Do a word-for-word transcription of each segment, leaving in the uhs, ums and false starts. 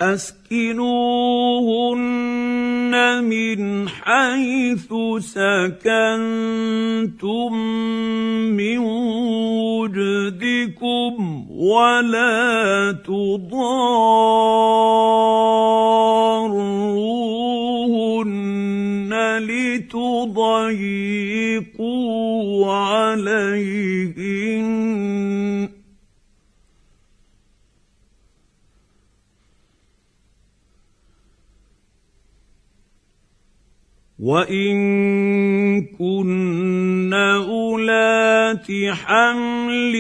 أسكنوهن من حيث سكنتم من وجدكم ولا تضاروهن لتضيقوا عليهن وإن كن أولات حمل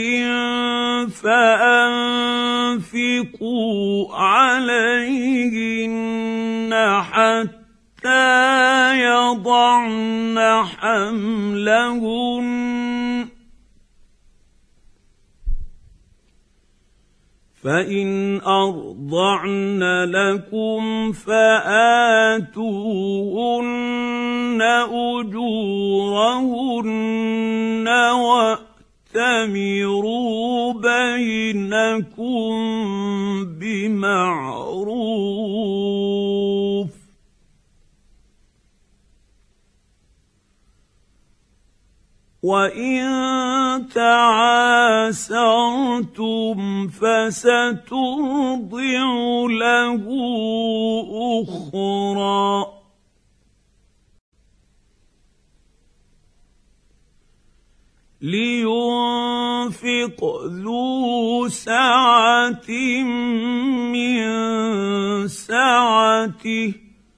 فأنفقوا عليهن حتى يضعن حملهن فإن أرضعن لكم فآتوهن أجورهن وأتمروا بينكم بمعروف وإن تعاسرتم فسترضع له أخرى لينفق ذو سعة من سعته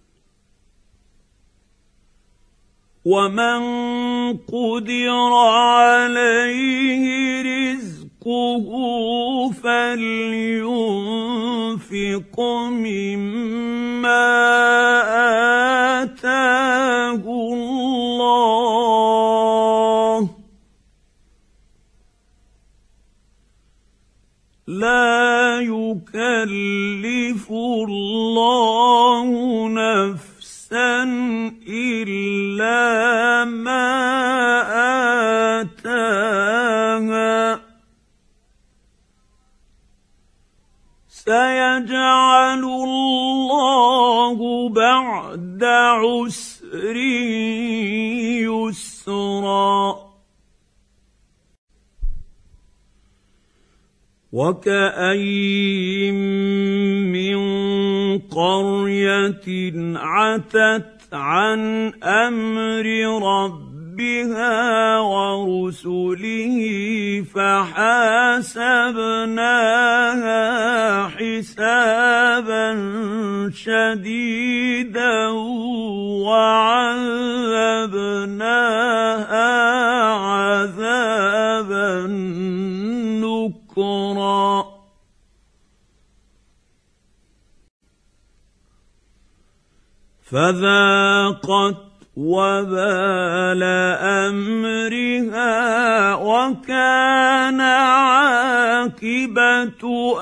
ومن قدر عليه رزقه فلينفق مما آتاه الله لا يكلف الله نفسا إلا ما آتاها سيجعل الله بعد عسر يسرا وكأين من قرية عتت عن أمر ربها ورسله فحاسبناها حسابا شديدا وعذبناها عذابا نكرا فذاقت وبال أمرها وكان عاقبة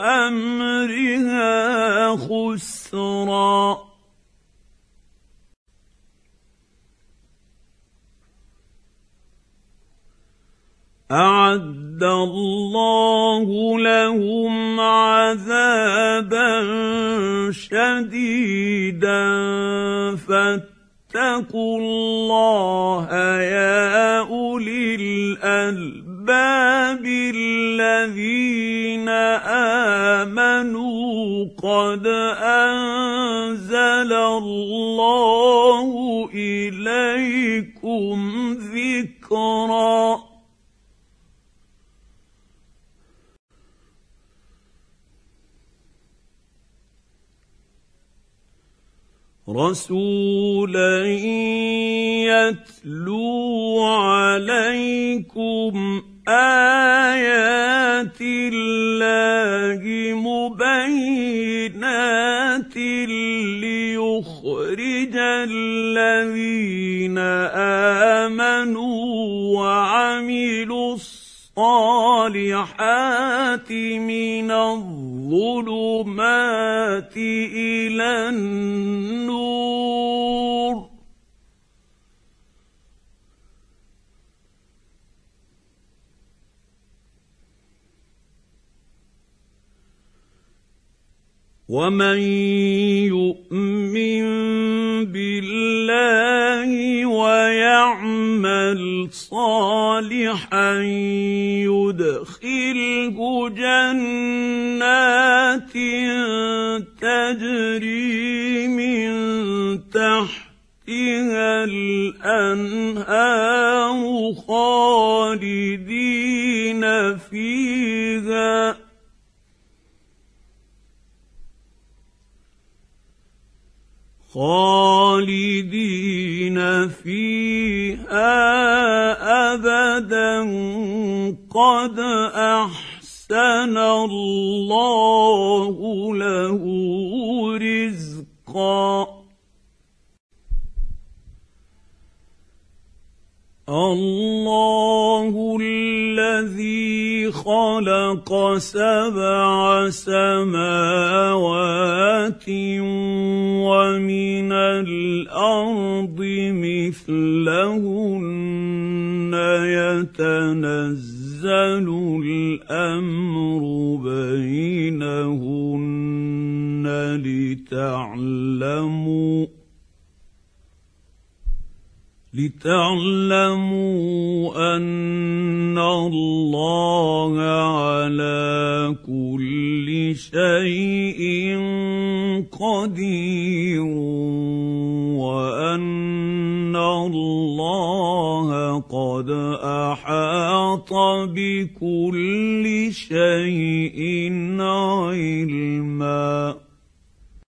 أمرها خسرا أعد الله لهم عذابا شديدا فاتقوا الله يا أولي الألباب الذين آمنوا قد أنزل الله إليكم ذكرا رسولا يتلو عليكم آيات الله مبينات ليخرج الذين آمنوا وعملوا الصالحات من الظلمات إلى النور ومن يؤمن بالله ويعمل صالحا يدخله جنات تجري من تحتها الأنهار خالدين فيها خالدين فيها أبدا قد أحسن الله له رزقا الله الذي خلق سبع سماوات ومن الأرض مثلهن يتنزل الأمر بينهن لتعلموا لتعلموا أن الله على كل شيء قدير وأن الله قد أحاط بكل شيء